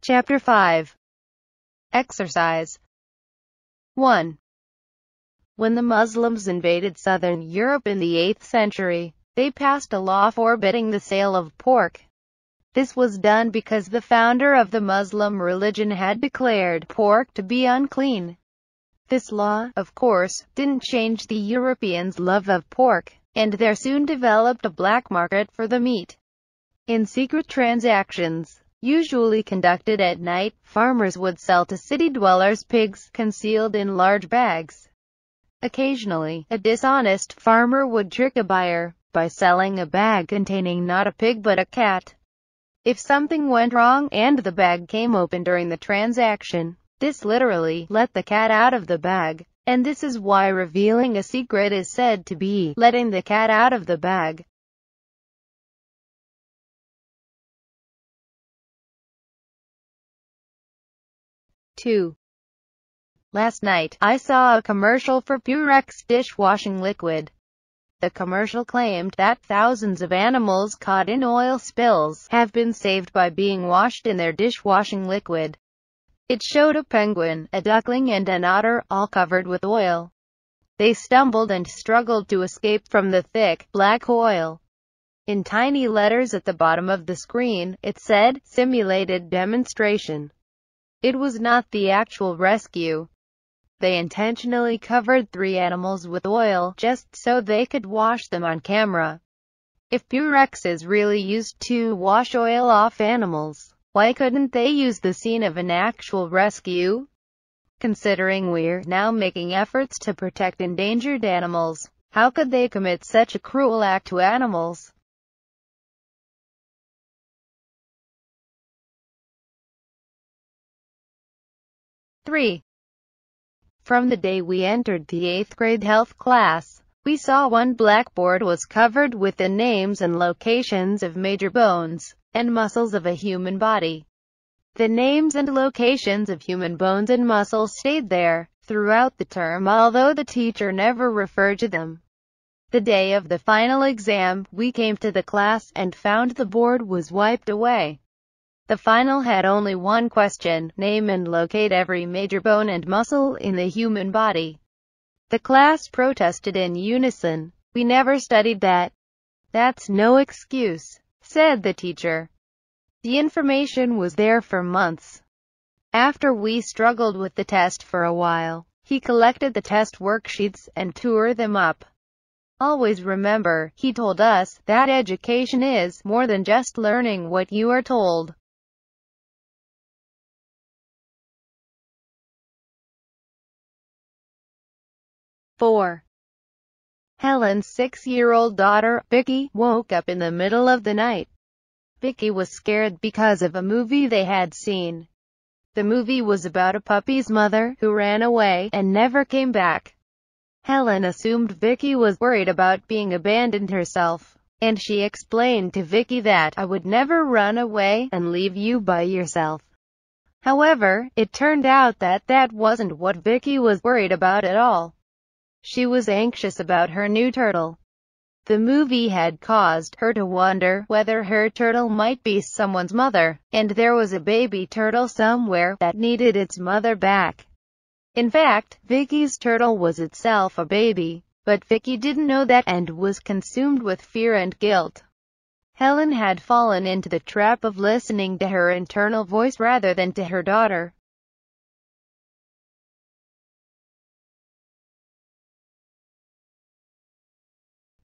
Chapter 5. Exercise. 1. When the Muslims invaded southern Europe in the 8th century, they passed a law forbidding the sale of pork. This was done because the founder of the Muslim religion had declared pork to be unclean. This law, of course, didn't change the Europeans' love of pork, and there soon developed a black market for the meat. In secret transactions, usually conducted at night, farmers would sell to city dwellers pigs, concealed in large bags. Occasionally, a dishonest farmer would trick a buyer by selling a bag containing not a pig but a cat. If something went wrong, and the bag came open during the transaction, this literally let the cat out of the bag, and this is why revealing a secret is said to be letting the cat out of the bag. 2. Last night, I saw a commercial for Purex dishwashing liquid. The commercial claimed that thousands of animals caught in oil spills have been saved by being washed in their dishwashing liquid. It showed a penguin, a duckling and an otter, all covered with oil. They stumbled and struggled to escape from the thick, black oil. In tiny letters at the bottom of the screen, it said, "Simulated demonstration." It was not the actual rescue. They intentionally covered 3 animals with oil, just so they could wash them on camera. If Purex is really used to wash oil off animals, why couldn't they use the scene of an actual rescue? Considering we're now making efforts to protect endangered animals, how could they commit such a cruel act to animals? 3. From the day we entered the 8th grade health class, we saw one blackboard was covered with the names and locations of major bones and muscles of a human body. The names and locations of human bones and muscles stayed there throughout the term, although the teacher never referred to them. The day of the final exam, we came to the class and found the board was wiped away. The final had only one question: name and locate every major bone and muscle in the human body. The class protested in unison. "We never studied that." "That's no excuse," said the teacher. The information was there for months. After we struggled with the test for a while, he collected the test worksheets and tore them up. "Always remember," he told us, "that education is more than just learning what you are told." 4. Helen's 6-year-old daughter, Vicky, woke up in the middle of the night. Vicky was scared because of a movie they had seen. The movie was about a puppy's mother who ran away and never came back. Helen assumed Vicky was worried about being abandoned herself, and she explained to Vicky that, "I would never run away and leave you by yourself." However, it turned out that that wasn't what Vicky was worried about at all. She was anxious about her new turtle. The movie had caused her to wonder whether her turtle might be someone's mother, and there was a baby turtle somewhere that needed its mother back. In fact, Vicky's turtle was itself a baby, but Vicky didn't know that and was consumed with fear and guilt. Helen had fallen into the trap of listening to her internal voice rather than to her daughter.